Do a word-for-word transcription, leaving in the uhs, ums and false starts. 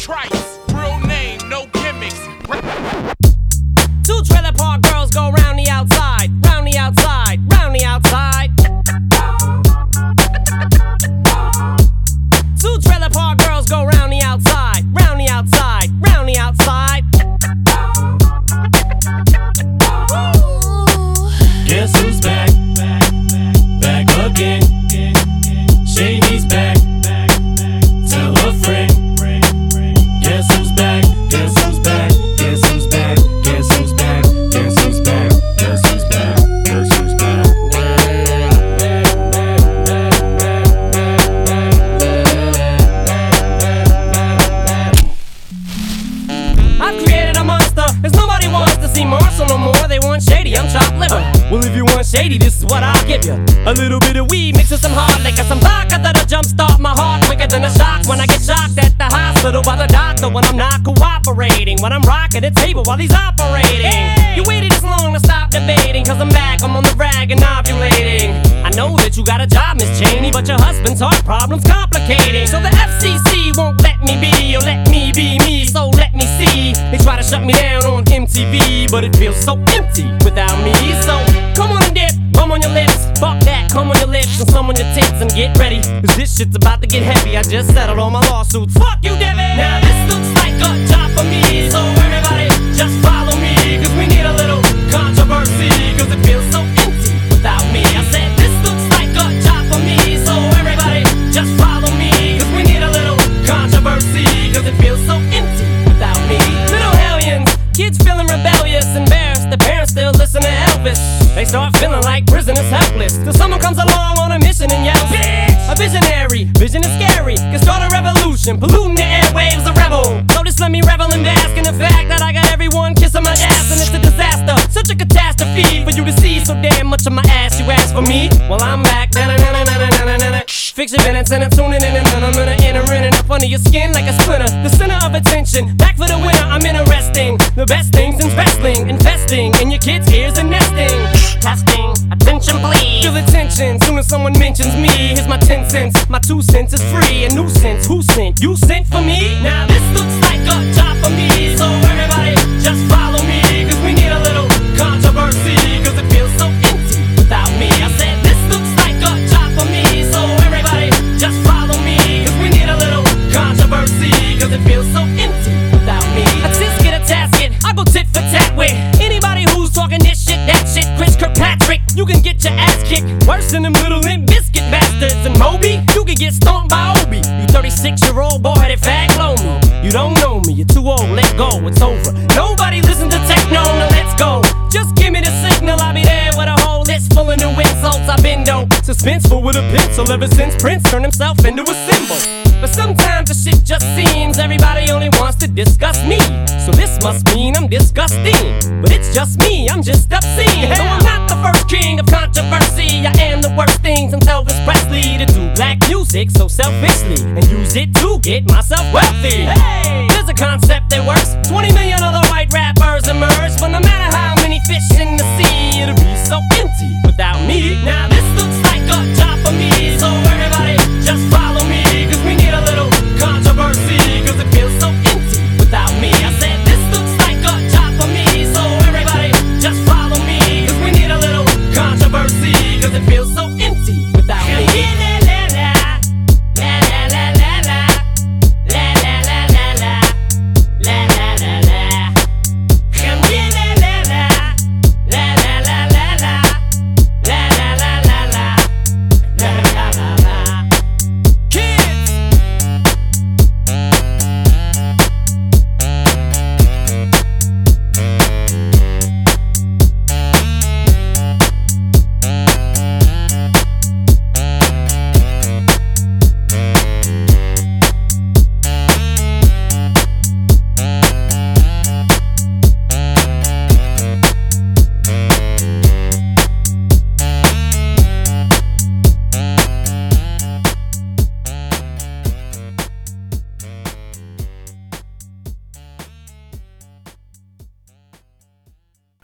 Trice, real name, no gimmicks. Two trailer park girls go round the outside, round the outside, round the outside. Two trailer park girls go round the outside, round the outside, round the outside. Guess who's back? Back again. Shady's back. Tell a friend. Guess who's back? Guess who's back? Guess who's back? Guess who's back? Guess who's back? Guess who's back? Guess who's back? I've created a monster, cause nobody wants to see Marshall no more. They want Shady, I'm chopped liver. Well, if you want Shady, this is what I'll give you. A little bit of weed mixed with some hard liquor, some vodka that'll jumpstart my heart quicker than a shock when I get shocked at the hospital by the doctor when I'm not cooperating, when I'm rocking the table while he's operating. Hey! You waited this long to stop debating, cause I'm back, I'm on the rag and ovulating. I know that you got a job, Miss Cheney, but your husband's heart problem's complicating. So the F C C won't let me be, or let me be me, so let me see. They try to shut me down on M T V, but it feels so empty without me. So come on and dip, bum on your lips, fuck that, come on your lips and some on your tits and get ready, cause this shit's about to get heavy. I just settled all my lawsuits, fuck you, Devin. Now this looks like a job for me, so everybody just follow me, cause we need a little controversy, cause it feels so empty without me. I said this looks like a job for me, so everybody just follow me, cause we need a little controversy, cause it feels so empty without me. Little hellions, kids feeling rebellious, embarrassed, the parents still listen to Elvis. They start feeling like prisoners helpless, till someone comes along on a mission and yells, bitch! A visionary, vision is scary, can start a revolution, polluting the airwaves, a rebel. So just let me revel and bask in the fact that I got everyone kissing my ass, and it's a disaster, such a catastrophe for you to see so damn much of my ass. You ask for me, well I'm back. Fix your minutes and I'm tuning in, and then I'm gonna enter in and up under your skin like a splinter. The center of attention, back for the winner. I'm interesting, the best things in wrestling, investing in your kids' ears and nesting. Testing, attention please. Feel the tension, soon as someone mentions me. Here's my ten cents, my two cents is free. A nuisance, who sent? You sent for me? Now this looks like a job for me, so everybody just follow me, cause we need a little controversy, cause it feels so empty without me. I said this looks like a job for me, so everybody just follow me, cause we need a little controversy, cause it feels so empty without me. A tisket, a tasket, I go tit for tat with anybody who's talking this shit, that shit. Chris Kirkpatrick, you can get your ass kicked worse than them little Limp Biscuit bastards. And Moby, you can get stomped by Obi. You thirty-six year old boy headed fag blow me. You don't know me, you're too old, let go, it's over. Nobody listen to techno, now let's go. Just give me the signal, I'll be there with a whole list full of new insults. I've been dope, suspenseful with a pencil ever since Prince turned himself into a symbol. But sometimes the shit just seems everybody only wants to discuss me. So this must mean I'm disgusting, but it's just me, I'm just obscene. No, I'm not the first king of controversy. I am the worst thing since Elvis Presley to do black music so selfishly and use it to get myself wealthy. Hey, there's a concept that works. twenty million other white rappers emerge, but no matter how many fish in the sea, it'll be so empty without me. Now this looks like a job for me, so everybody just follow